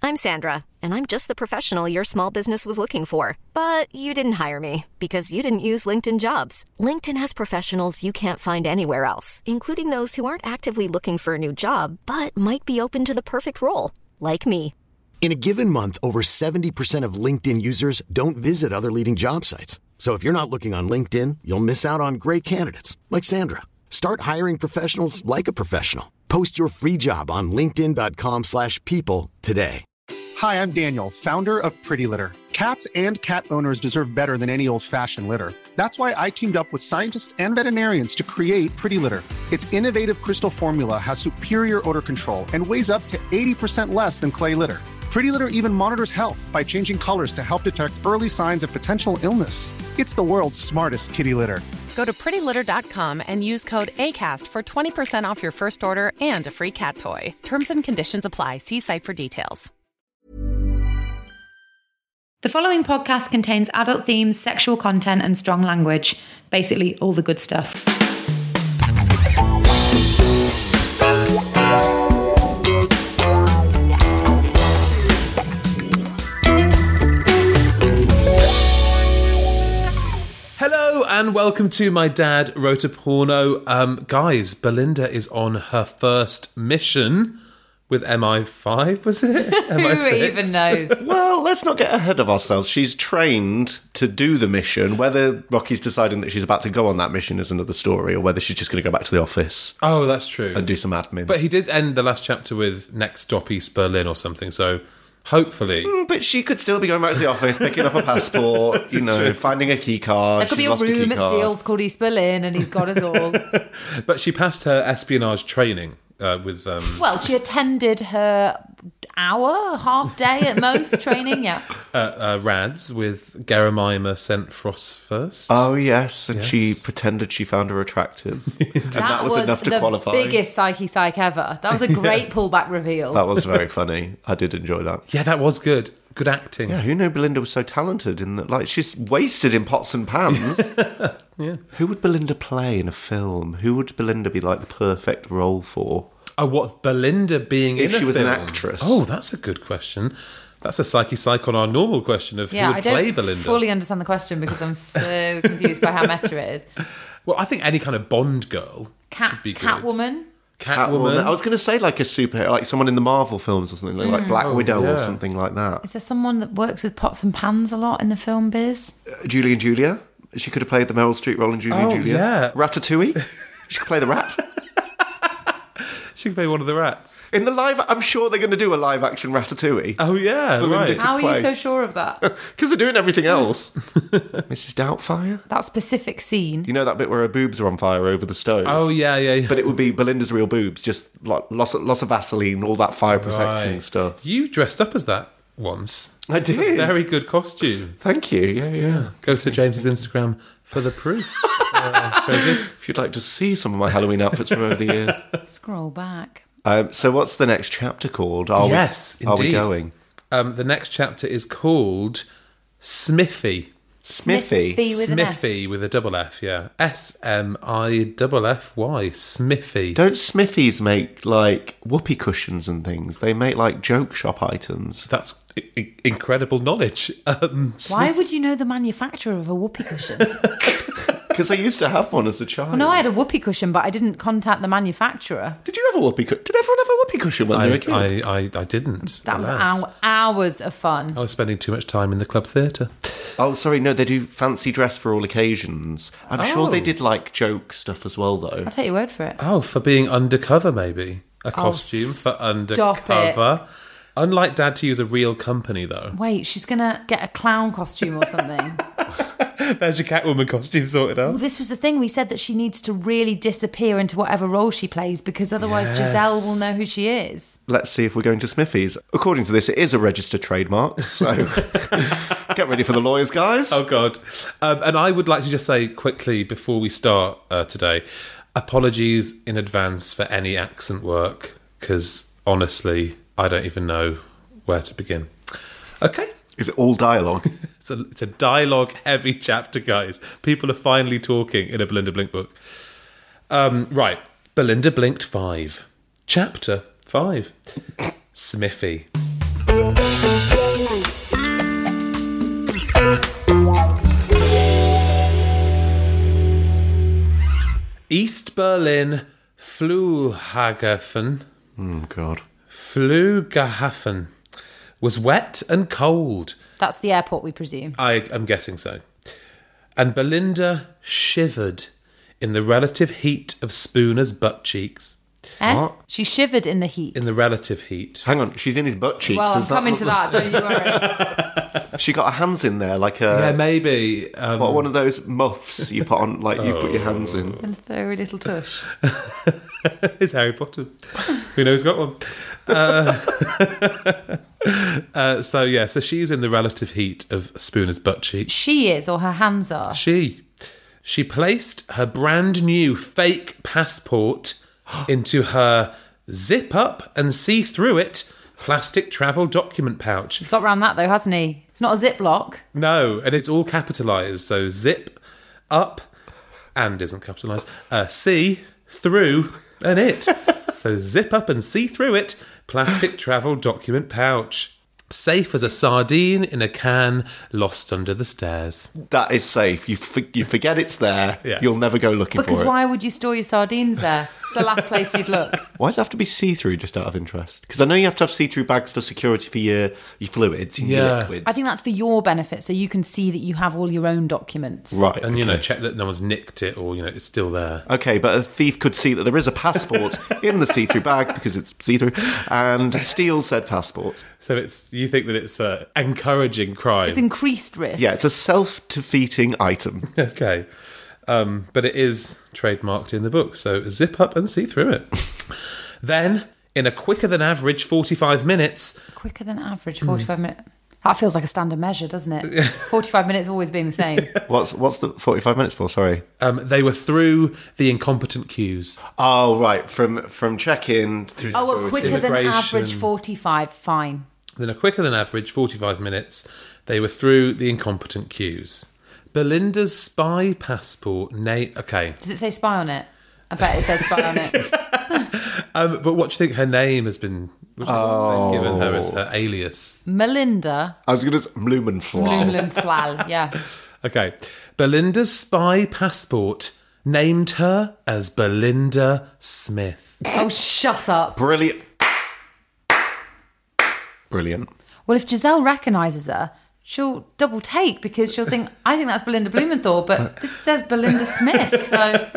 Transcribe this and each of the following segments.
I'm Sandra, and I'm just the professional your small business was looking for. But you didn't hire me because you didn't use LinkedIn Jobs. LinkedIn has professionals you can't find anywhere else, including those who aren't actively looking for a new job, but might be open to the perfect role, like me. In a given month, over 70% of LinkedIn users don't visit other leading job sites. So if you're not looking on LinkedIn, you'll miss out on great candidates like Sandra. Start hiring professionals like a professional. Post your free job on linkedin.com/people today. Hi, I'm Daniel, founder of Pretty Litter. Cats and cat owners deserve better than any old-fashioned litter. That's why I teamed up with scientists and veterinarians to create Pretty Litter. Its innovative crystal formula has superior odor control and weighs up to 80% less than clay litter. Pretty Litter even monitors health by changing colors to help detect early signs of potential illness. It's the world's smartest kitty litter. Go to prettylitter.com and use code ACAST for 20% off your first order and a free cat toy. Terms and conditions apply. See site for details. The following podcast contains adult themes, sexual content, and strong language. Basically, all the good stuff. Hello and welcome to My Dad Wrote a Porno. Guys, Belinda is on her first mission with MI5, was it? MI6? Who even knows? Well, let's not get ahead of ourselves. She's trained to do the mission. Whether Rocky's deciding that she's about to go on that mission is another story, or whether she's just going to go back to the office. Oh, that's true. And do some admin. But he did end the last chapter with next stop East Berlin or something, so hopefully. But she could still be going back to the office, picking up a passport, finding a key card. There could be a room at Steele's called East Berlin and he's got us all. But she passed her espionage training with... Well, she attended her half day at most training, yeah. Rads with Geramima sent Frost first. Oh, yes, and she pretended she found her attractive. And that was enough to qualify. That was the biggest psych ever. That was a great pullback reveal. That was very funny. I did enjoy that. Yeah, that was good. Good acting. Yeah, who knew Belinda was so talented in that? Like, she's wasted in pots and pans. Yeah. Who would Belinda play in a film? Who would Belinda be like the perfect role for? Oh, what, Belinda being in a film? If she was an actress. Oh, that's a good question. That's a psych on our normal question of who would play Belinda. I don't fully understand the question because I'm so confused by how meta it is. Well, I think any kind of Bond girl should be good. Catwoman? Catwoman. I was going to say like a superhero, like someone in the Marvel films or something, like Black Widow or something like that. Is there someone that works with pots and pans a lot in the film biz? Julie and Julia. She could have played the Meryl Streep role in Julie and Julia. Yeah. Ratatouille. She could play the rat. She could play one of the rats. In the live... I'm sure they're going to do a live-action Ratatouille. Oh, yeah, right. How are you so sure of that? Because they're doing everything else. Mrs. Doubtfire? That specific scene. You know that bit where her boobs are on fire over the stove? Oh, yeah. But it would be Belinda's real boobs, just like lots of Vaseline, all that fire protection stuff. You dressed up as that once. I did. Very good costume. Thank you. Yeah. Go to James's Instagram for the proof. Very good. If you'd like to see some of my Halloween outfits from over the years. Scroll back. So what's the next chapter called? Indeed. Are we going? The next chapter is called Smithy. Smithy? Smithy with a double F, yeah. SMIFFY. Smithy. Don't Smithies make, like, whoopee cushions and things? They make, like, joke shop items. That's incredible knowledge. Why would you know the manufacturer of a whoopee cushion? Because I used to have one as a child. Well, no, I had a whoopee cushion, but I didn't contact the manufacturer. Did you have a whoopee cushion? Did everyone have a whoopee cushion when they were a kid? I didn't. That was hours of fun. I was spending too much time in the club theatre. Oh, sorry, no, they do fancy dress for all occasions. I'm sure they did, like, joke stuff as well, though. I'll take your word for it. Oh, for being undercover, maybe. A costume for undercover. Unlike Dad to use a real company, though. Wait, she's going to get a clown costume or something. There's your Catwoman costume sorted out. Well, this was the thing. We said that she needs to really disappear into whatever role she plays because otherwise Giselle will know who she is. Let's see if we're going to Smithy's. According to this, it is a registered trademark, so get ready for the lawyers, guys. Oh, God. And I would like to just say quickly before we start today, apologies in advance for any accent work because, honestly, I don't even know where to begin. Okay. Is it all dialogue? It's a dialogue-heavy chapter, guys. People are finally talking in a Belinda Blink book. Right. Belinda Blinked 5. Chapter 5. Smithy. East Berlin Flughafen. Oh, God. Flughafen was wet and cold. That's the airport, we presume. I am guessing so. And Belinda shivered in the relative heat of Spooner's butt cheeks. What? She shivered in the heat. In the relative heat. Hang on, she's in his butt cheeks. Well, I'm Is that coming what- to that, don't you worry. She got her hands in there like Yeah, a... maybe. What, one of those muffs you put on, like you put your hands in. A very little tush. It's Harry Potter. Who knows, got one. So she's in the relative heat of Spooner's butt cheeks. She is, or her hands are. She placed her brand new fake passport into her zip up and see through it plastic travel document pouch. He's got round that though, hasn't he? It's not a Ziploc. No, and it's all capitalised. So zip up and isn't capitalised. See through and it. So zip up and see through it plastic travel document pouch. Safe as a sardine in a can lost under the stairs. That is safe. You forget it's there. Yeah. You'll never go looking Because for it. why would you store your sardines there? It's the last place you'd look. Why does it have to be see-through, just out of interest? Because I know you have to have see-through bags for security for your fluids and your Yeah. liquids. I think that's for your benefit, so you can see that you have all your own documents. Right. And, okay. check that no one's nicked it or, it's still there. Okay, but a thief could see that there is a passport in the see-through bag because it's see-through and steal said passport. So you think that it's encouraging crime. It's increased risk. Yeah, it's a self-defeating item. Okay. But it is trademarked in the book, so zip up and see through it. Then, in a quicker than average 45 minutes... Quicker than average, 45 minutes. That feels like a standard measure, doesn't it? 45 minutes always being the same. What's the 45 minutes for? Sorry. they were through the incompetent queues. Oh, right. From check-in through... Oh, well, quicker than Immigration. average 45, fine. Then a quicker than average 45 minutes, they were through the incompetent queues. Belinda's spy passport... Okay. Does it say spy on it? I bet it says spy on it. But what do you think her name has been... They've given her as her alias. Melinda I was going to say Blumenflau. Blumenflal, yeah. Okay. Belinda's spy passport named her as Belinda Smith. Oh, shut up. Brilliant. Brilliant. Well, if Giselle recognises her, she'll double take because she'll think, I think that's Belinda Blumenthal, but this says Belinda Smith, so...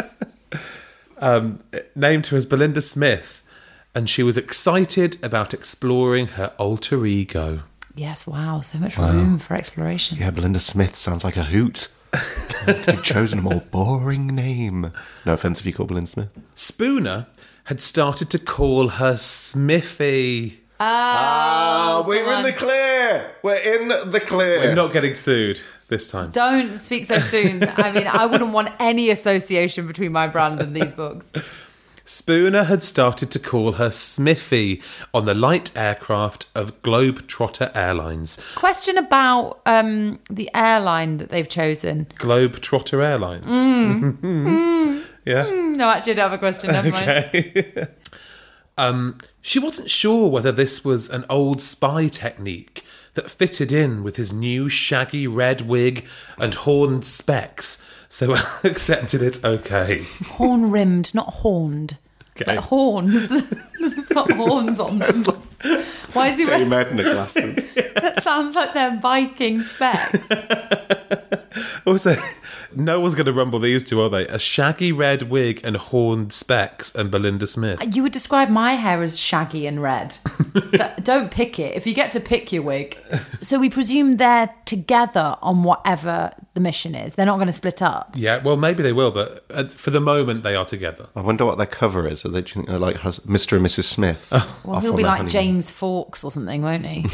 Named her as Belinda Smith, and she was excited about exploring her alter ego. Yes, wow, so much room for exploration. Yeah, Belinda Smith sounds like a hoot. You've chosen a more boring name. No offence if you call Belinda Smith. Spooner had started to call her Smithy. We're in the clear. We're in the clear. We're not getting sued this time. Don't speak so soon. I mean, I wouldn't want any association between my brand and these books. Spooner had started to call her Smithy on the light aircraft of Globetrotter Airlines. Question about the airline that they've chosen. Globetrotter Airlines. Yeah. No, actually, I don't have a question. Never mind. Okay. She wasn't sure whether this was an old spy technique that fitted in with his new shaggy red wig and horned specs, so accepted it okay. Horn rimmed, not horned. Okay. Like horns. It's got horns on them. Why is he Dame wearing... Edna glasses. That sounds like they're Viking specs. Also, no one's going to rumble these two, are they? A shaggy red wig and horned specs and Belinda Smith. You would describe my hair as shaggy and red. Don't pick it. If you get to pick your wig. So we presume they're together on whatever the mission is. They're not going to split up. Yeah, well, maybe they will, but for the moment, they are together. I wonder what their cover is. Are they like Mr. and Mrs. Smith? Well, off he'll on be their like honeymoon? James Fawkes or something, won't he?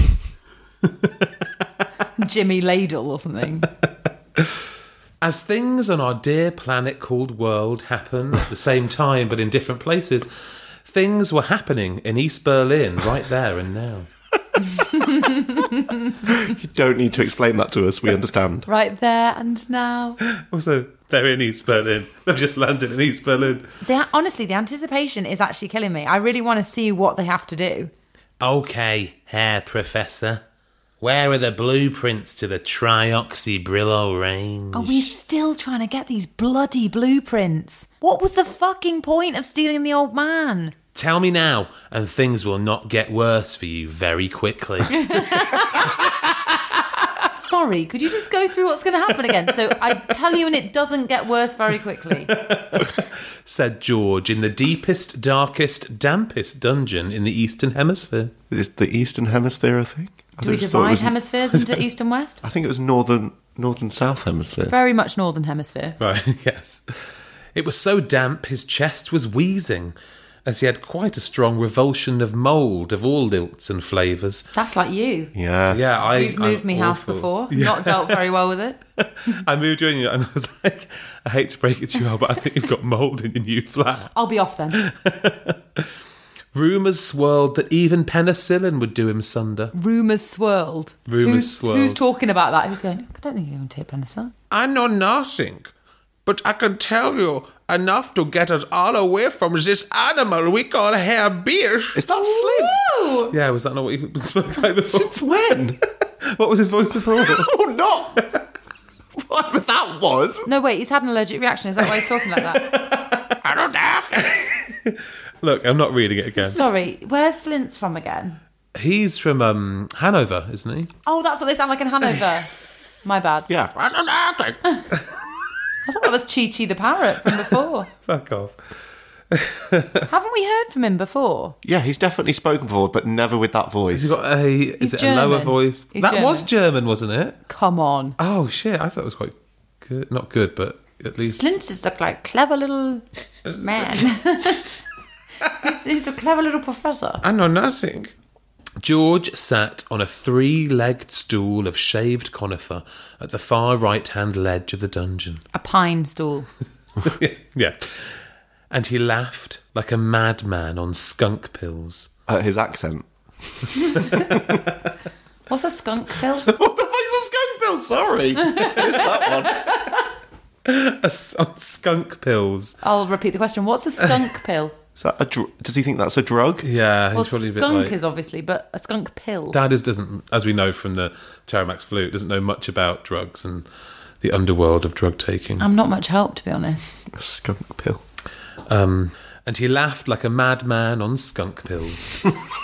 Jimmy Ladle or something. As things on our dear planet called world happen at the same time but in different places, things were happening in East Berlin right there and now. You don't need to explain that to us. We understand. Right there and now. Also, they're in East Berlin. They've just landed in East Berlin. Honestly, the anticipation is actually killing me. I really want to see what they have to do. Okay, Herr Professor. Where are the blueprints to the Trioxy-Brillo range? Are we still trying to get these bloody blueprints? What was the fucking point of stealing the old man? Tell me now, and things will not get worse for you very quickly. Sorry, could you just go through what's going to happen again? So I tell you and it doesn't get worse very quickly. Said George in the deepest, darkest, dampest dungeon in the Eastern Hemisphere. Is the Eastern Hemisphere a thing? Do we divide hemispheres into East and West? I think it was Northern South Hemisphere. Very much Northern Hemisphere. Right, yes. It was so damp his chest was wheezing, as he had quite a strong revulsion of mould of all ilts and flavours. That's like you. Yeah. Yeah, You've moved me house before. Yeah. Not dealt very well with it. I moved you in and I was like, I hate to break it to you, Al, but I think you've got mould in your new flat. I'll be off then. Rumours swirled that even penicillin would do him sunder. Rumours swirled. Swirled. Who's talking about that? Who's going, I don't think you're going to take penicillin. I know nothing, but I can tell you enough to get us all away from this animal we call Herr Biersch. Is that Slints? Yeah, was that not what you spoke like before? Since when? What was his voice before? Oh, not. Whatever that was. No, wait, he's had an allergic reaction. Is that why he's talking like that? I don't know. Look, I'm not reading it again. Sorry, where's Slints from again? He's from Hanover, isn't he? Oh, that's what they sound like in Hanover. My bad. Yeah. I don't know. I thought that was Chi-Chi the parrot from before. Fuck off. Haven't we heard from him before? Yeah, he's definitely spoken before, but never with that voice. Has he got a German. lower voice? He's that German. was German, wasn't it? Come on. Oh, shit. I thought it was quite good. Not good, but at least... Slints is like clever little man. he's a clever little professor. I know nothing. George sat on a 3-legged stool of shaved conifer at the far right-hand ledge of the dungeon. A pine stool. Yeah. And he laughed like a madman on skunk pills. His accent. What's a skunk pill? What the fuck's a skunk pill? Sorry. It's that one. On skunk pills. I'll repeat the question. What's a skunk pill? Is that does he think that's a drug? Yeah, Well, he's probably a bit skunk like... is obviously, but a skunk pill. Dad doesn't, as we know from the Terramax flute, doesn't know much about drugs and the underworld of drug taking. I'm not much help, to be honest. A skunk pill. And he laughed like a madman on skunk pills,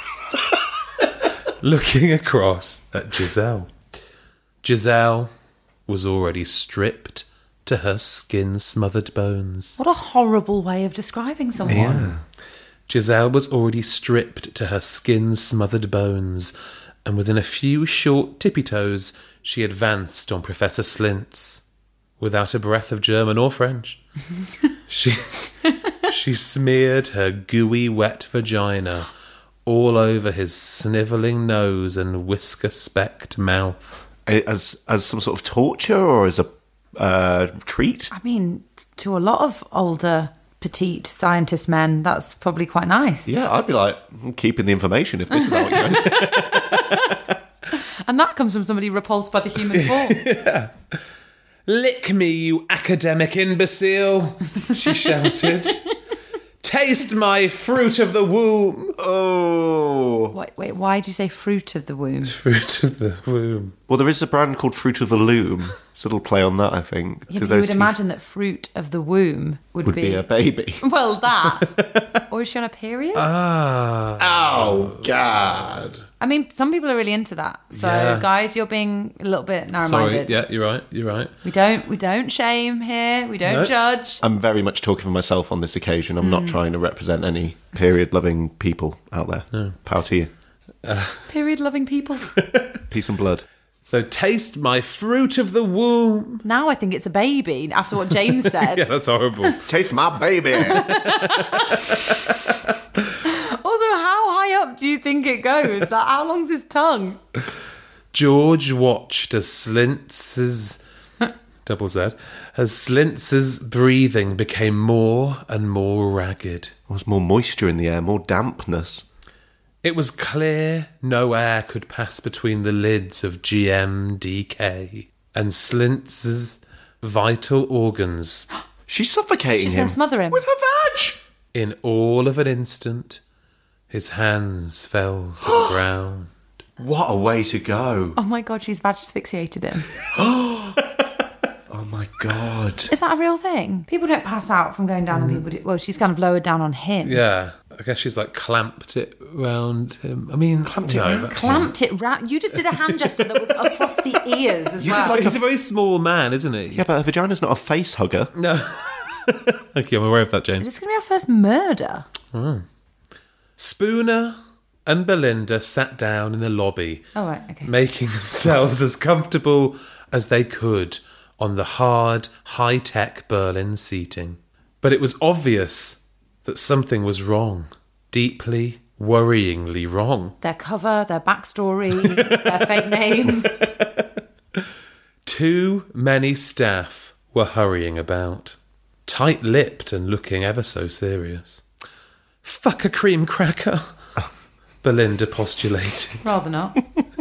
looking across at Giselle. Giselle was already stripped to her skin-smothered bones. What a horrible way of describing someone. Yeah. Giselle was already stripped to her skin-smothered bones, and within a few short tippy-toes she advanced on Professor Slints, without a breath of German or French. She smeared her gooey, wet vagina all over his snivelling nose and whisker-specked mouth. As some sort of torture or as a treat? I mean, to a lot of older, petite scientist men, that's probably quite nice. Yeah, I'd be like, I'm keeping the information if this is how it goes. And that comes from somebody repulsed by the human form. Yeah. Lick me, you academic imbecile, she shouted. Taste my fruit of the womb. Oh. Wait, why did you say fruit of the womb? Fruit of the womb. Well, there is a brand called Fruit of the Loom. It's a little play on that, I think. Yeah, Do but you would those two- imagine that fruit of the womb would would be a baby. Well, that. Or is she on a period? Oh, God. I mean, some people are really into that. So, Yeah. guys, you're being a little bit Sorry, narrow-minded. yeah, you're right. We don't shame here. We don't No. judge. I'm very much talking for myself on this occasion. I'm not trying to represent any period-loving people out there. No. Power to you. Period-loving people. Peace and blood. So taste my fruit of the womb. Now I think it's a baby, after what James said. Yeah, that's horrible. Taste my baby. Also, how high up do you think it goes? How long's his tongue? George watched as Slints's double Z, as Slints's breathing became more and more ragged. There was more moisture in the air, more dampness. It was clear no air could pass between the lids of GMDK and Slints's vital organs. She's suffocating She's him. going to smother him. With her vag. In all of an instant, his hands fell to the ground. What a way to go. Oh my God, she's vag asphyxiated him. Oh my God. Is that a real thing? People don't pass out from going down on people. Well, she's kind of lowered down on him. Yeah. I guess she's like clamped it round him. I mean, clamped Clamped it round. You just did a hand gesture that was across the ears as well. He's a very small man, isn't he? Yeah, but her vagina's not a face hugger. No. Thank you, I'm aware of that, James. It's going to be our first murder. Spooner and Belinda sat down in the lobby, Oh, right, okay. making themselves as comfortable as they could on the hard, high-tech Berlin seating. But it was obvious that something was wrong. Deeply, worryingly wrong. Their cover, their backstory, their fake names. Too many staff were hurrying about, tight-lipped and looking ever so serious. Fuck a cream cracker, Belinda postulated. Rather not.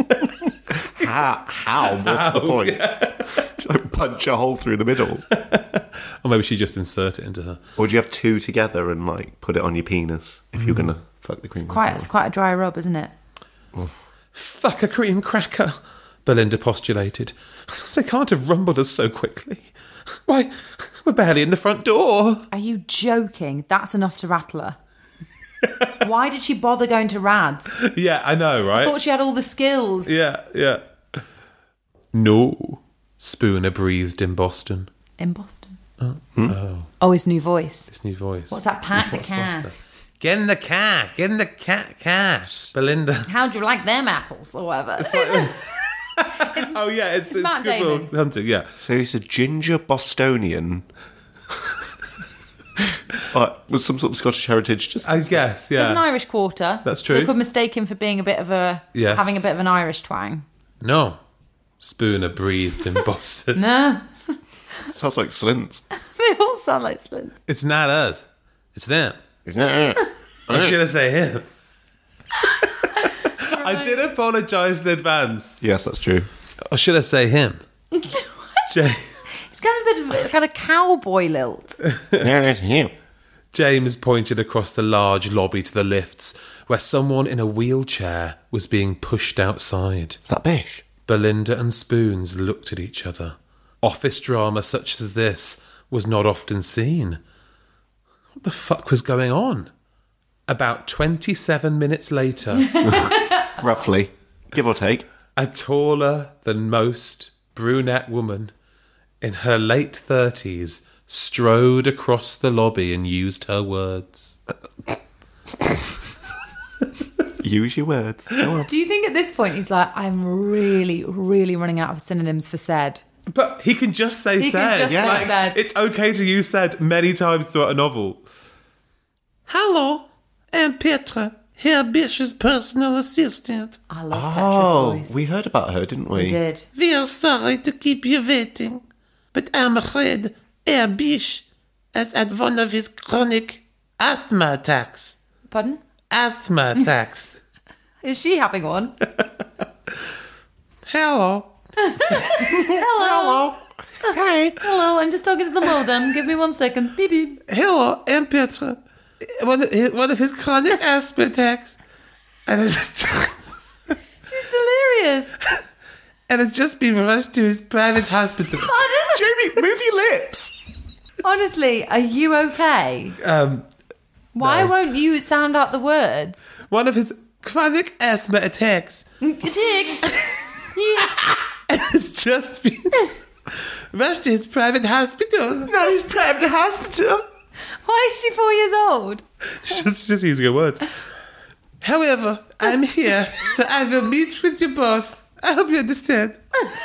How? What's the point? Yeah. Should I punch a hole through the middle? Or maybe she just insert it into her. Or do you have two together and like put it on your penis if you're gonna fuck the cream? It's quite a dry rub, isn't it? Fuck a cream cracker, Belinda postulated. They can't have rumbled us so quickly. Why, we're barely in the front door. Are you joking? That's enough to rattle her. Why did she bother going to Rads? Yeah, I know, right? I thought she had all the skills. Yeah. No, Spooner breathed in Boston. In Boston? Oh, his new voice. His new voice. What's that? Pack the car. Get in the car. Get in the car. Belinda. How'd you like them apples or whatever? It's Matt good Damon. for hunting, yeah. So he's a ginger Bostonian, but with some sort of Scottish heritage. Just I guess, yeah. There's an Irish quarter. That's So true. they could mistake him for being having a bit of an Irish twang. No, Spooner breathed in Boston. Nah. sounds like Slint. They all sound like Slint. It's not us. It's them. Isn't it? Or should I say him? I did apologise in advance. Yes, that's true. Or should I say him? Jay. He's got a bit of a kind of cowboy lilt. That's him. James pointed across the large lobby to the lifts, where someone in a wheelchair was being pushed outside. Is that Bish? Belinda and Spoons looked at each other. Office drama such as this was not often seen. What the fuck was going on? About 27 minutes later, Roughly. Give or take. a taller than most brunette woman in her late 30s strode across the lobby and used her words. Use your words. Go on. Do you think at this point he's like, I'm really, really running out of synonyms for said? But he can just say He said. can just say said. It's okay to use said many times throughout a novel. Hello, I'm Petra, Herr Bish's personal assistant. I love Oh, Petra's voice. we heard about her, didn't we? We did. We are sorry to keep you waiting, but I'm afraid Herr Bish has had one of his chronic asthma attacks. Pardon? Asthma attacks. Is she having one? Hello. Hello. Hey. Hello, I'm just talking to the modem. Give me 1 second. Beep, beep. Hello, I'm Petra. One of his chronic asthma attacks. And it's She's delirious. and has just been rushed to his private hospital. Jamie, move your lips. Honestly, are you okay? Why no. won't you sound out the words? One of his chronic asthma attacks. Yes. And has just been rushed to his private hospital. No, he's private hospital. Why is she 4 years old? just using her words. However, I'm here, so I will meet with you both. I hope you understand.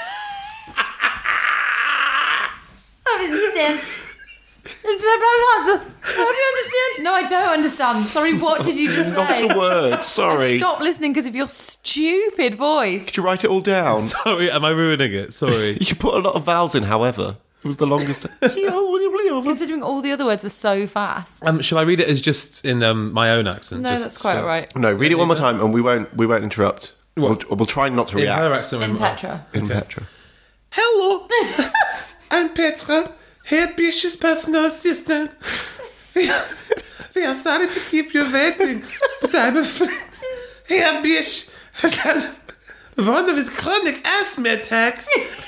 I understand. It's my brother's husband. How do you understand? No, I don't understand. Sorry, what did you just Not say? a word. Sorry. Stop listening because of your stupid voice. Could you write it all down? Sorry, am I ruining it? Sorry. You put a lot of vowels in, however. It was the longest. Considering all the other words were so fast. Shall I read it as just in my own accent? No, Just, that's quite all right. No, read it one more time and we won't interrupt. We'll try not to In react. her accent. In Petra. In Petra. Hello, I'm Petra, Herr Bish's personal assistant. We are sorry to keep you waiting, but I'm afraid Herr Bish has had one of his chronic asthma attacks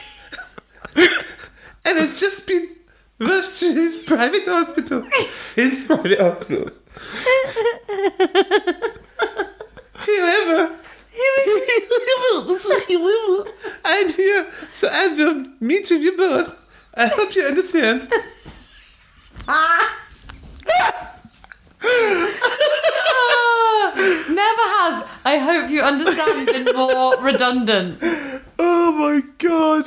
and has just been rushed to his private hospital. However, I'm here so I will meet with you both. I hope you understand. Never has, I hope you understand, been more redundant. Oh my God.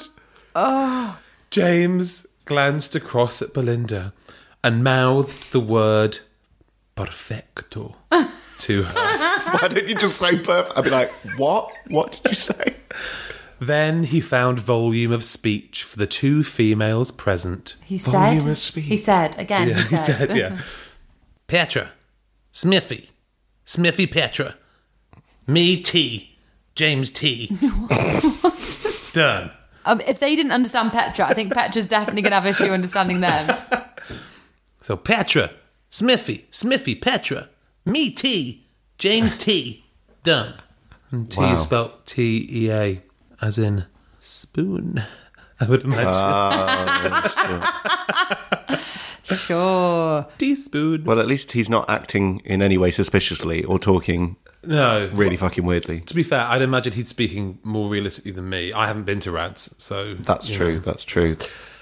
James glanced across at Belinda and mouthed the word perfecto to her. Why don't you just say perfect? I'd be like, what? What did you say? Then he found volume of speech for the two females present. He Volume said, of speech. he said, again, Yeah, he said. yeah. Petra, Smithy Petra, me T, James T. Done. If they didn't understand Petra, I think Petra's definitely going to have issue understanding them. So Petra, Smithy, Petra, me T, James T. Done. And T is spelled T-E-A, as in spoon, I would imagine. Sure. Teaspoon. Well, at least he's not acting in any way suspiciously or talking No. really fucking weirdly. To be fair, I'd imagine he's speaking more realistically than me. I haven't been to Rads, so... That's you true, know. that's true.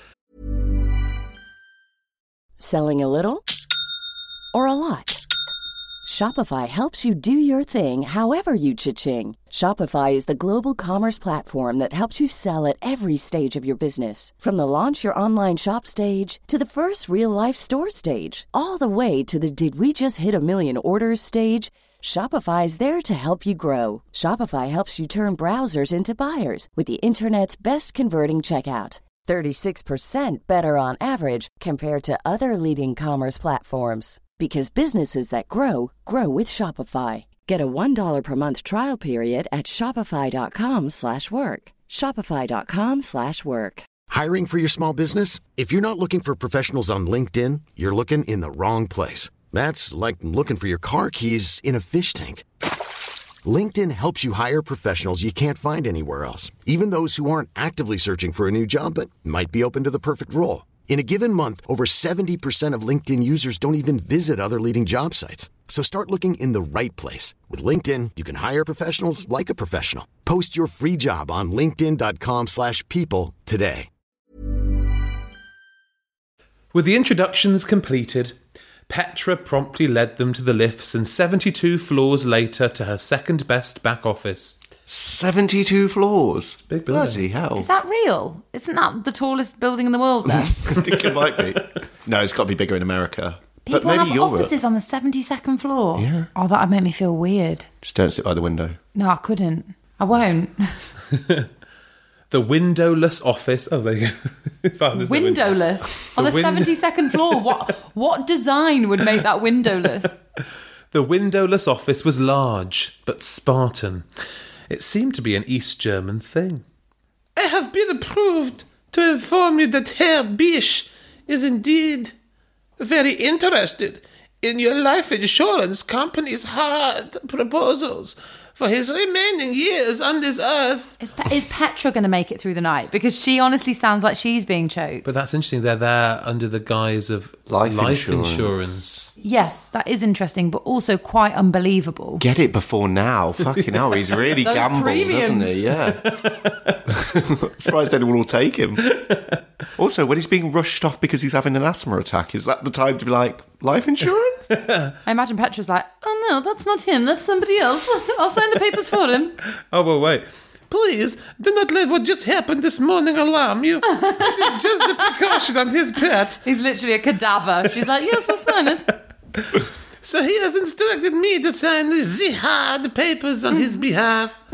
Selling a little or a lot? Shopify helps you do your thing however you cha-ching. Shopify is the global commerce platform that helps you sell at every stage of your business. From the launch your online shop stage to the first real-life store stage, all the way to the did we just hit a million orders stage. Shopify is there to help you grow. Shopify helps you turn browsers into buyers with the internet's best converting checkout. 36% better on average compared to other leading commerce platforms. Because businesses that grow, grow with Shopify. Get a $1 per month trial period at shopify.com/work. Shopify.com/work. Hiring for your small business? If you're not looking for professionals on LinkedIn, you're looking in the wrong place. That's like looking for your car keys in a fish tank. LinkedIn helps you hire professionals you can't find anywhere else, even those who aren't actively searching for a new job but might be open to the perfect role. In a given month, over 70% of LinkedIn users don't even visit other leading job sites. So start looking in the right place. With LinkedIn, you can hire professionals like a professional. Post your free job on linkedin.com/people today. With the introductions completed, Petra promptly led them to the lifts and 72 floors later to her second best back office. 72 floors. big building. Bloody hell. Is that real? Isn't that the tallest building in the world then? I think it might be. No, it's got to be bigger in America. People but maybe have Europe. offices on the 72nd floor. Yeah. Oh, that'd make me feel weird. Just don't sit by the window. No, I couldn't. I won't. The windowless office. Oh, there you go. Windowless? On the 72nd floor? What design would make that windowless? The windowless office was large, but Spartan. It seemed to be an East German thing. I have been approved to inform you that Herr Bisch is indeed very interested in your life insurance company's hard proposals for his remaining years on this earth. Is Petra going to make it through the night? Because she honestly sounds like she's being choked. But that's interesting. They're there under the guise of Life insurance. Yes, that is interesting, but also quite unbelievable. Get it before now. Fucking hell, he's really Those gambled, premiums. doesn't he? Yeah. Surprised anyone will take him. Also, when he's being rushed off because he's having an asthma attack, is that the time to be like, life insurance? I imagine Petra's like, oh no, that's not him, that's somebody else. I'll sign the papers for him. Oh, well, wait. Please, do not let what just happened this morning alarm you. It is just a precaution on his part. He's literally a cadaver. She's like, yes, we'll sign it. So he has instructed me to sign the hard papers on his behalf.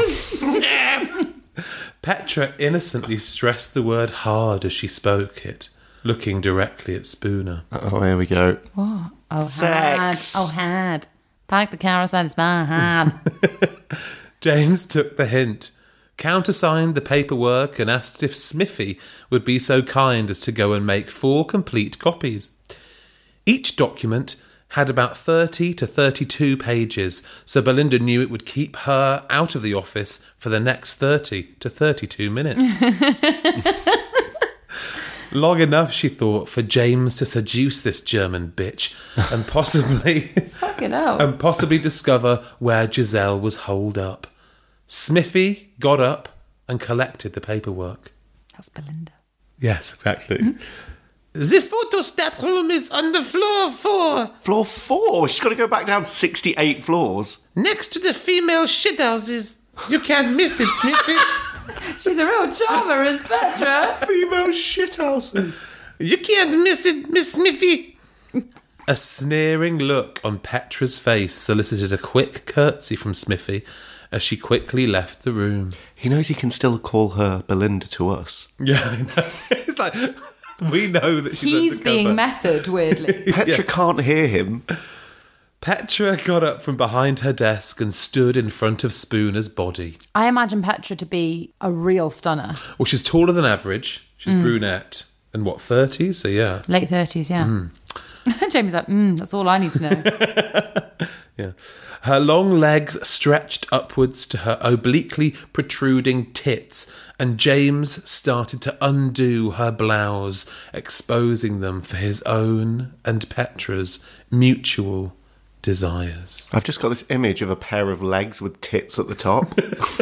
Petra innocently stressed the word hard as she spoke it, looking directly at Spooner. Oh, here we go. What? Oh, Sex. had. Oh, had. Park the car outside, it's my had. James took the hint, countersigned the paperwork and asked if Smithy would be so kind as to go and make 4 complete copies. Each document had about 30 to 32 pages, so Belinda knew it would keep her out of the office for the next 30 to 32 minutes. Long enough, she thought, for James to seduce this German bitch and possibly discover where Giselle was holed up. Smithy got up and collected the paperwork. That's Belinda. Yes, exactly. The photostat room is on the floor 4. Floor 4? She's got to go back down 68 floors. Next to the female shithouses. You can't miss it, Smithy. She's a real charmer, is Petra. Female shithouses. You can't miss it, Miss Smithy. A sneering look on Petra's face solicited a quick curtsy from Smithy as she quickly left the room. He knows he can still call her Belinda to us. Yeah, I know. It's like, we know that she's He's undercover. being method, weirdly. Petra can't hear him. Petra got up from behind her desk and stood in front of Spooner's body. I imagine Petra to be a real stunner. Well, she's taller than average. She's brunette. And what, 30s? So, yeah. Late 30s, yeah. Jamie's like, that's all I need to know. Yeah. Her long legs stretched upwards to her obliquely protruding tits, and James started to undo her blouse, exposing them for his own and Petra's mutual desires. I've just got this image of a pair of legs with tits at the top.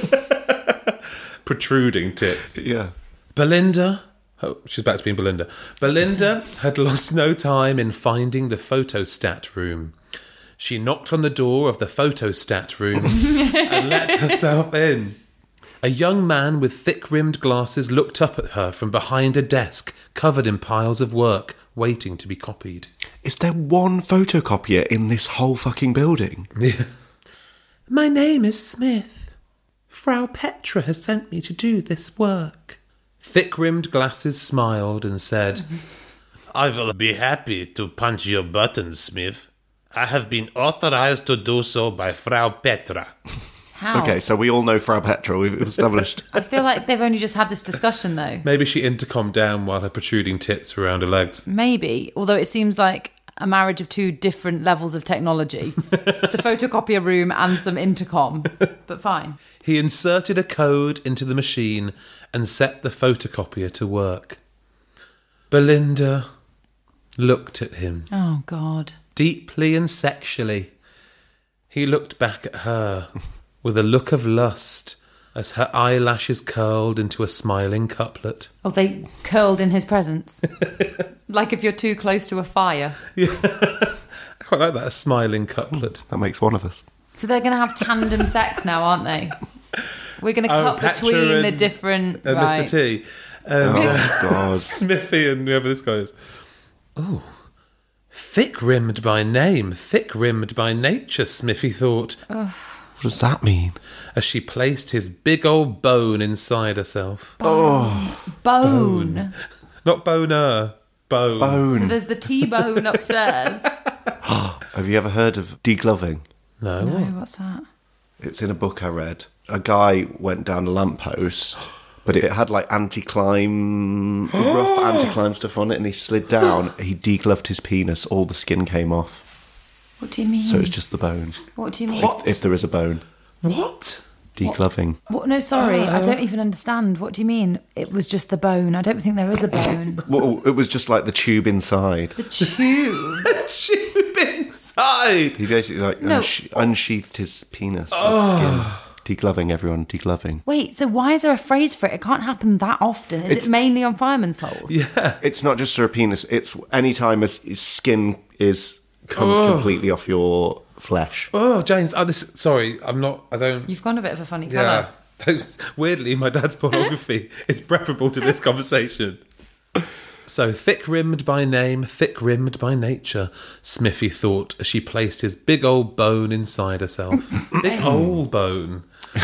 Protruding tits. Yeah. Belinda... Oh, she's back to being Belinda. Belinda had lost no time in finding the photostat room. She knocked on the door of the photostat room and let herself in. A young man with thick-rimmed glasses looked up at her from behind a desk covered in piles of work, waiting to be copied. Is there one photocopier in this whole fucking building? Yeah. My name is Smith. Frau Petra has sent me to do this work. Thick-rimmed glasses smiled and said, I will be happy to punch your buttons, Smith. I have been authorized to do so by Frau Petra. How? Okay, so we all know Frau Petra. We've established. I feel like they've only just had this discussion, though. Maybe she intercomed down while her protruding tits were around her legs. Maybe, although it seems like a marriage of two different levels of technology. The photocopier room and some intercom, but fine. He inserted a code into the machine and set the photocopier to work. Belinda looked at him. Oh, God. Deeply and sexually. He looked back at her with a look of lust as her eyelashes curled into a smiling couplet. Oh, they curled in his presence. Like if you're too close to a fire. Yeah. I quite like that, a smiling couplet. That makes one of us. So they're going to have tandem sex now, aren't they? We're going to cut Petra between the and- different... And right. Mr. T. And God. Smithy and whoever this guy is. Oh, thick-rimmed by name, thick-rimmed by nature, Smithy thought, What does that mean? as she placed his big old bone inside herself. Bone. Not boner, bone. Bone. So there's the T-bone upstairs. Have you ever heard of degloving? No. No, what's that? It's in a book I read. A guy went down a lamppost, but it had like anti-climb, rough anti-climb stuff on it, and he slid down. He degloved his penis. All the skin came off. What do you mean? So it's just the bone. What do you mean? If there is a bone. What? Degloving. What? No, sorry, I don't even understand. What do you mean? It was just the bone. I don't think there is a bone. Well, it was just like the tube inside. The tube. Tube inside. He basically like No. unsheathed his penis with skin. Degloving, everyone. Degloving. Wait, so why is there a phrase for it? It can't happen that often. Is it mainly on firemen's poles? Yeah. It's not just for a penis. It's any time his skin comes completely off your flesh. Oh, James, sorry, I don't... You've gone a bit of a funny colour. Yeah. Weirdly, my dad's pornography is preferable to this conversation. So, thick-rimmed by name, thick-rimmed by nature, Smithy thought as she placed his big old bone inside herself. Big old bone.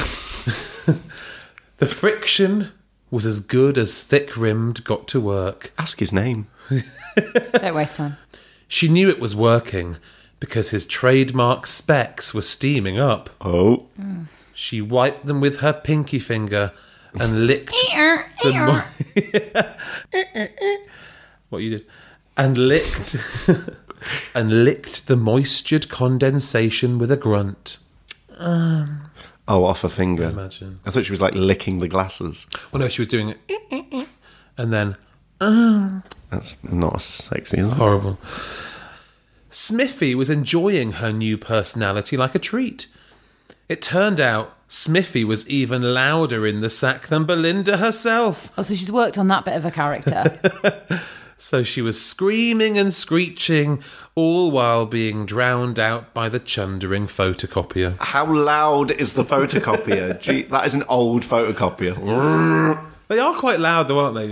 The friction was as good as thick-rimmed got to work. Ask his name. Don't waste time. She knew it was working because his trademark specs were steaming up. Oh. She wiped them with her pinky finger and licked the what you did, and licked and licked the moistured condensation with a grunt. Off her finger. Imagine. I thought she was like licking the glasses. Well, no, she was doing it. And then... That's not sexy, is it? Horrible. Smiffy was enjoying her new personality like a treat. It turned out Smiffy was even louder in the sack than Belinda herself. Oh, so she's worked on that bit of a character. So she was screaming and screeching, all while being drowned out by the chundering photocopier. How loud is the photocopier? Gee, that is an old photocopier. They are quite loud though, aren't they?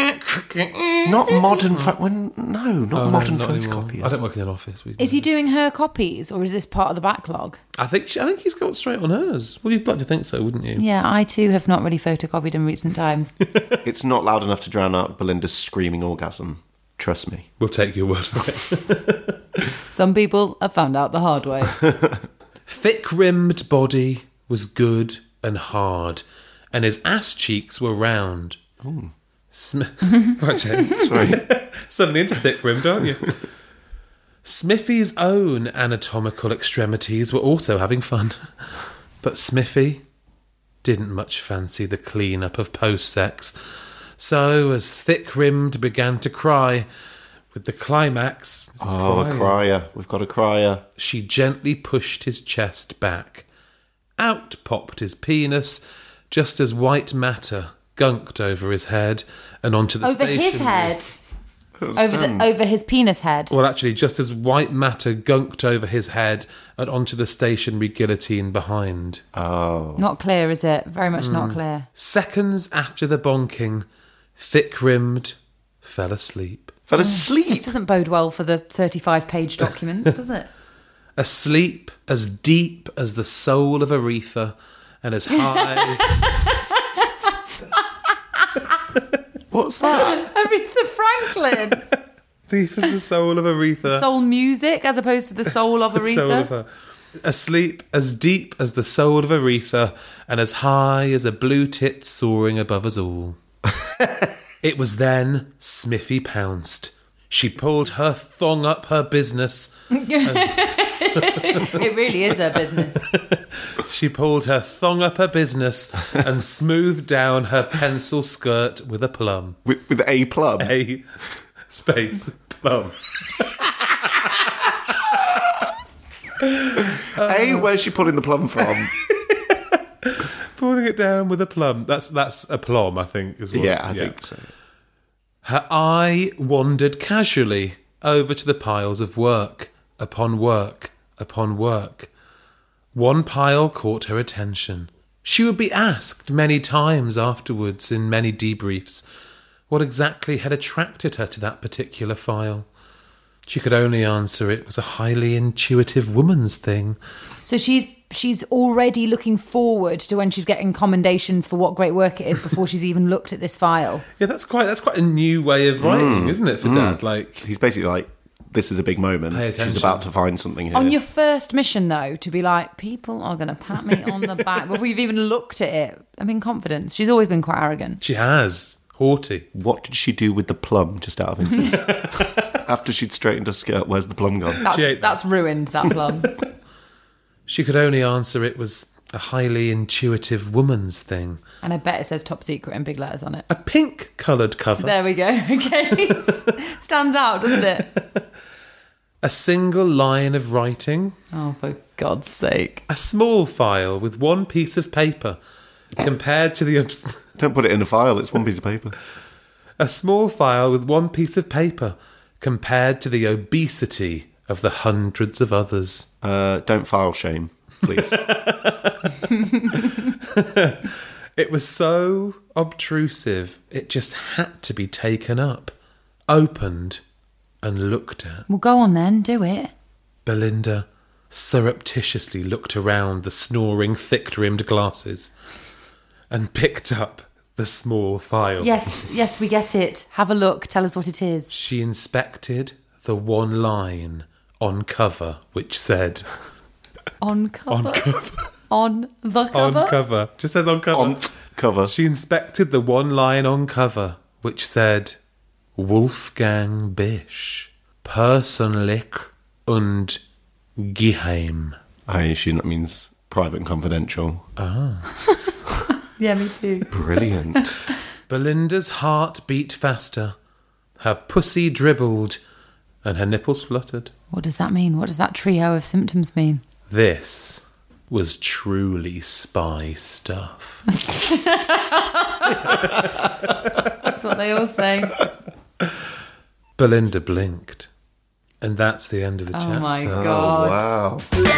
Not modern modern photocopiers. I don't work in an office. Is he doing her copies, or is this part of the backlog? I think he's got straight on hers. Well, you'd like to think so, wouldn't you? Yeah, I too have not really photocopied in recent times. It's not loud enough to drown out Belinda's screaming orgasm. Trust me. We'll take your word for it. Some people have found out the hard way. Thick-rimmed body was good and hard, and his ass cheeks were round. Ooh. Right, James. Sorry. Suddenly into thick-rimmed, aren't you? Smiffy's own anatomical extremities were also having fun. But Smiffy didn't much fancy the clean-up of post-sex. So, as Thick-rimmed began to cry, with the climax... A crier. We've got a crier. She gently pushed his chest back. Out popped his penis, just as white matter gunked over his head and onto the station. Over his head? Over his penis head? Well, actually, just as white matter gunked over his head and onto the stationary guillotine behind. Oh. Not clear, is it? Very much not clear. Seconds after the bonking, Thick-rimmed fell asleep. Fell asleep? This doesn't bode well for the 35-page documents, does it? Asleep as deep as the soul of Aretha and as high... What's that? Aretha Franklin. Deep as the soul of Aretha. Soul music as opposed to the soul of The Aretha. soul of her. Asleep as deep as the soul of Aretha and as high as a blue tit soaring above us all. It was then Smiffy pounced. She pulled her thong up her business. It really is her business. She pulled her thong up her business and smoothed down her pencil skirt with a plum. With a plum? A space plum. Where's she pulling the plum from? Pulling it down with a plum. That's a plum, I think, as well. Yeah, I think so. Her eye wandered casually over to the piles of work upon work upon work. One pile caught her attention. She would be asked many times afterwards in many debriefs what exactly had attracted her to that particular file. She could only answer it was a highly intuitive woman's thing. So she's already looking forward to when she's getting commendations for what great work it is before she's even looked at this file. Yeah, that's quite a new way of writing, isn't it, for Dad? Like, he's basically like, this is a big moment. Pay attention. She's about to find something here. On your first mission, though, to be like, people are going to pat me on the back before you've even looked at it. I mean, confidence. She's always been quite arrogant. she has. Haughty. What did she do with the plum, just out of interest? After she'd straightened her skirt, where's the plum gone? That's ruined, that plum. She could only answer it was a highly intuitive woman's thing. And I bet it says top secret in big letters on it. A pink-coloured cover. There we go. Okay. Stands out, doesn't it? A single line of writing. Oh, for God's sake. A small file with one piece of paper compared to the... Don't put it in a file, it's one piece of paper. A small file with one piece of paper compared to the obesity of the hundreds of others. Don't file shame, please. It was so obtrusive, it just had to be taken up, opened, and looked at. Well, go on then, do it. Belinda surreptitiously looked around the snoring, thick-rimmed glasses and picked up the small file. Yes, we get it. Have a look. Tell us what it is. She inspected the one line on cover which said... On cover? On cover. On the cover? On cover. Just says on cover. On cover. She inspected the one line on cover which said, Wolfgang Bish, Personlich und geheim. I assume that means private and confidential. Yeah, me too. Brilliant. Belinda's heart beat faster. Her pussy dribbled and her nipples fluttered. What does that mean? What does that trio of symptoms mean? This was truly spy stuff. That's what they all say. Belinda blinked. And that's the end of the chapter. Oh my God. Wow.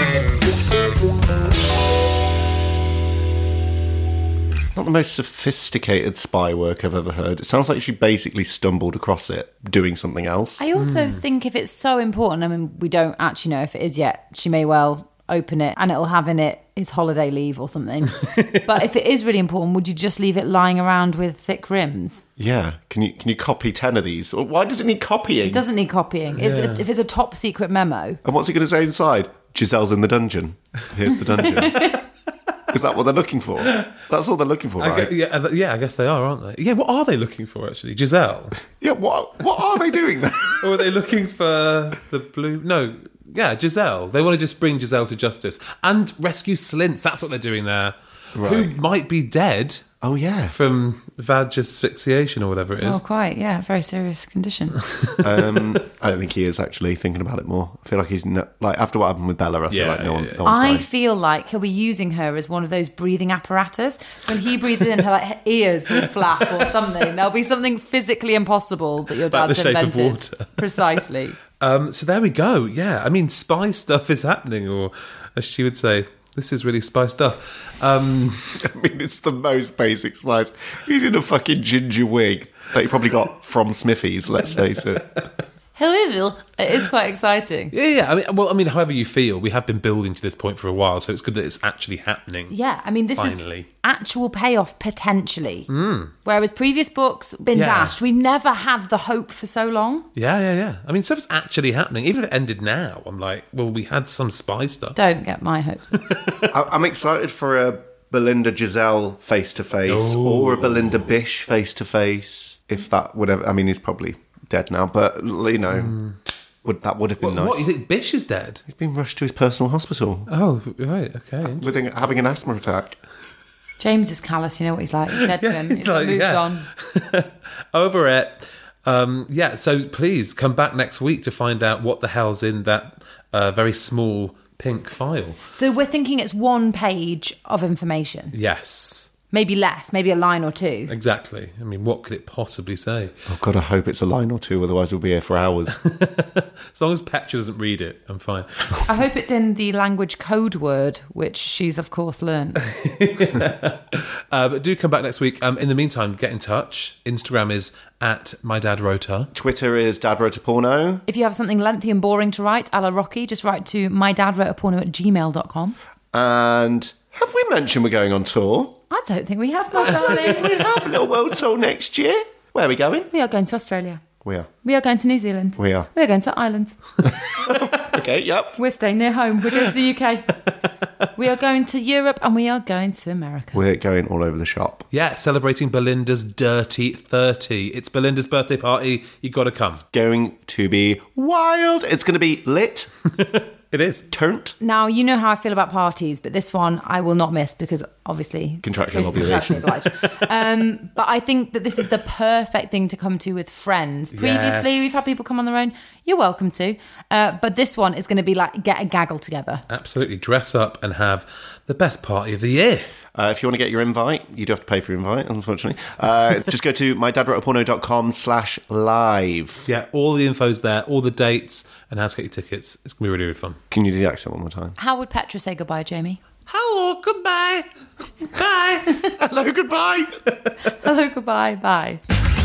Not the most sophisticated spy work I've ever heard. It sounds like she basically stumbled across it doing something else. I also think if it's so important, I mean, we don't actually know if it is yet. She may well open it and it'll have in it his holiday leave or something. But if it is really important, would you just leave it lying around with thick rims? Yeah. Can you copy 10 of these? Or why does it need copying? It doesn't need copying. If it's a top secret memo. And what's it going to say inside? Giselle's in the dungeon. Here's the dungeon. Is that what they're looking for? That's all they're looking for, right? I guess they are, aren't they? Yeah, what are they looking for, actually? Giselle? Yeah, what are they doing there? Or are they looking for the blue... No, yeah, Giselle. They want to just bring Giselle to justice. And rescue Slintz. That's what they're doing there. Right. Who might be dead... Oh, yeah. From vag asphyxiation or whatever it is. Oh, quite, yeah. Very serious condition. I don't think he is actually thinking about it more. I feel like he's... after what happened with Bella, I feel like no one's I dying. feel like he'll be using her as one of those breathing apparatus. So when he breathes in, her ears will flap or something. There'll be something physically impossible that your dad's the shape of invented. water. Precisely. So there we go. Yeah, I mean, spy stuff is happening, or as she would say... This is really spy stuff. I mean, it's the most basic spice. He's in a fucking ginger wig that he probably got from Smithy's, let's face it. However, it is quite exciting. Yeah. I mean, however you feel, we have been building to this point for a while, so it's good that it's actually happening. Yeah, I mean, this finally. is actual payoff potentially. Whereas previous books been dashed, we've never had the hope for so long. Yeah. I mean, stuff's actually happening. Even if it ended now, I'm like, well, we had some spy stuff. Don't get my hopes. I'm excited for a Belinda Giselle face-to-face or a Belinda Bish face-to-face, if that would ever... I mean, he's probably... dead now, but you know, would have been nice. What, you think Bish is dead? He's been rushed to his personal hospital. Oh, right, okay. With having an asthma attack. James is callous, you know what he's like. He's dead to him. He's like, moved on. Over it. So please come back next week to find out what the hell's in that very small pink file. So we're thinking it's 1 page of information. Yes. Maybe less, maybe a line or 2. Exactly. I mean, what could it possibly say? Oh, God, I hope it's a line or 2, otherwise we'll be here for hours. As long as Petra doesn't read it, I'm fine. I hope it's in the language code word, which she's, of course, learned. But do come back next week. In the meantime, get in touch. Instagram is @MyDadWroteHer. Twitter is Dad Wrote a Porno. If you have something lengthy and boring to write, a la Rocky, just write to mydadwroteaporno@gmail.com. And have we mentioned we're going on tour? I don't think we have, my darling. We have a little world tour next year. Where are we going? We are going to Australia. We are. We are going to New Zealand. We are. We are going to Ireland. Okay, yep. We're staying near home. We're going to the UK. We are going to Europe and we are going to America. We're going all over the shop. Yeah, celebrating Belinda's Dirty 30. It's Belinda's birthday party. You got to come. Going to be wild. It's going to be lit. It is. Turnt. Now, you know how I feel about parties, but this one I will not miss because obviously... Contractual obligation. But I think that this is the perfect thing to come to with friends. Previously, we've had people come on their own. You're welcome to. But this one is going to be like get a gaggle together. Absolutely. Dress up and have the best party of the year. If you want to get your invite, you do have to pay for your invite, unfortunately. Just go to mydadwroteaporno.com/live. Yeah, all the info's there, all the dates, and how to get your tickets. It's going to be really, really fun. Can you do the accent one more time? How would Petra say goodbye, Jamie? Hello, goodbye. Bye. Hello, goodbye. Hello, goodbye, bye.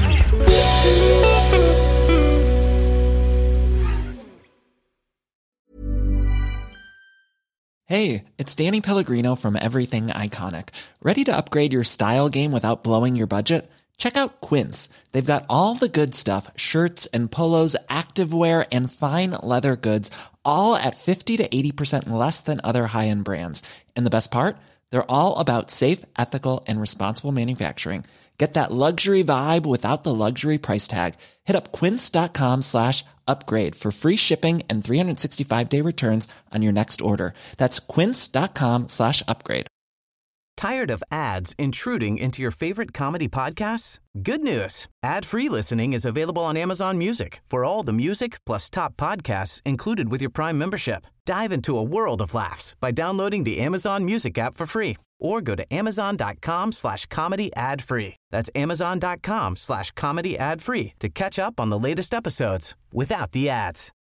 Hey, it's Danny Pellegrino from Everything Iconic. Ready to upgrade your style game without blowing your budget? Check out Quince. They've got all the good stuff, shirts and polos, activewear, and fine leather goods, all at 50 to 80% less than other high-end brands. And the best part? They're all about safe, ethical, and responsible manufacturing. Get that luxury vibe without the luxury price tag. Hit up quince.com/upgrade for free shipping and 365-day returns on your next order. That's quince.com/upgrade. Tired of ads intruding into your favorite comedy podcasts? Good news. Ad-free listening is available on Amazon Music for all the music plus top podcasts included with your Prime membership. Dive into a world of laughs by downloading the Amazon Music app for free or go to amazon.com/comedy ad-free. That's amazon.com/comedy ad-free to catch up on the latest episodes without the ads.